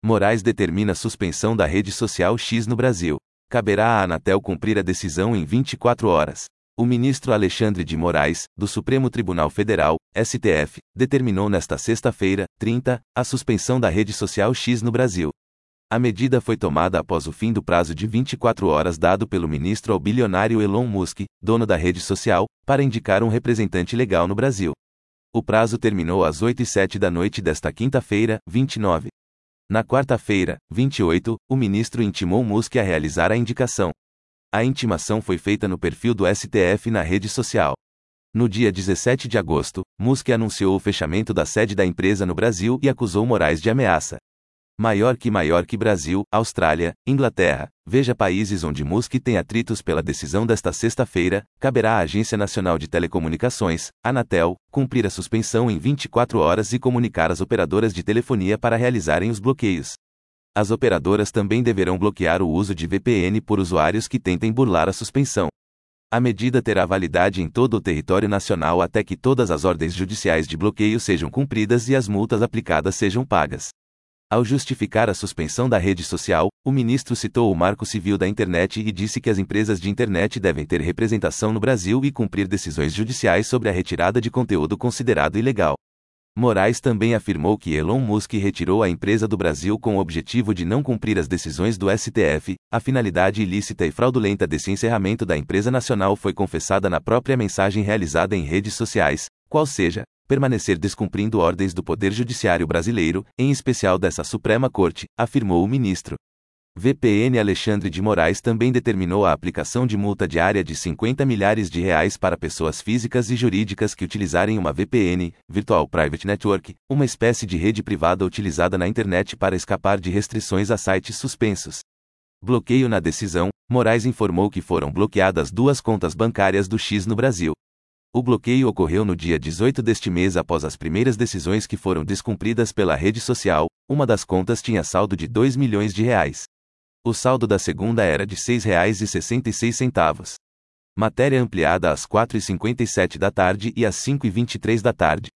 Moraes determina suspensão da rede social X no Brasil. Caberá à Anatel cumprir a decisão em 24 horas. O ministro Alexandre de Moraes, do Supremo Tribunal Federal, STF, determinou nesta sexta-feira, 30, a suspensão da rede social X no Brasil. A medida foi tomada após o fim do prazo de 24 horas dado pelo ministro ao bilionário Elon Musk, dono da rede social, para indicar um representante legal no Brasil. O prazo terminou às 8h07 da noite desta quinta-feira, 29. Na quarta-feira, 28, o ministro intimou Musk a realizar a indicação. A intimação foi feita no perfil do STF na rede social. No dia 17 de agosto, Musk anunciou o fechamento da sede da empresa no Brasil e acusou Moraes de ameaça. Maior que Brasil, Austrália, Inglaterra. Veja países onde Musk tem atritos. Pela decisão desta sexta-feira, caberá à Agência Nacional de Telecomunicações, Anatel, cumprir a suspensão em 24 horas e comunicar às operadoras de telefonia para realizarem os bloqueios. As operadoras também deverão bloquear o uso de VPN por usuários que tentem burlar a suspensão. A medida terá validade em todo o território nacional até que todas as ordens judiciais de bloqueio sejam cumpridas e as multas aplicadas sejam pagas. Ao justificar a suspensão da rede social, o ministro citou o Marco Civil da Internet e disse que as empresas de internet devem ter representação no Brasil e cumprir decisões judiciais sobre a retirada de conteúdo considerado ilegal. Moraes também afirmou que Elon Musk retirou a empresa do Brasil com o objetivo de não cumprir as decisões do STF. A finalidade ilícita e fraudulenta desse encerramento da empresa nacional foi confessada na própria mensagem realizada em redes sociais, qual seja, permanecer descumprindo ordens do Poder Judiciário brasileiro, em especial dessa Suprema Corte, afirmou o ministro. VPN Alexandre de Moraes também determinou a aplicação de multa diária de R$50 milhares para pessoas físicas e jurídicas que utilizarem uma VPN, Virtual Private Network, uma espécie de rede privada utilizada na internet para escapar de restrições a sites suspensos. Bloqueio. Na decisão, Moraes informou que foram bloqueadas 2 contas bancárias do X no Brasil. O bloqueio ocorreu no dia 18 deste mês após as primeiras decisões que foram descumpridas pela rede social. Uma das contas tinha saldo de R$2 milhões. O saldo da segunda era de R$ 6,66. Matéria ampliada às 4h57 da tarde e às 5h23 da tarde.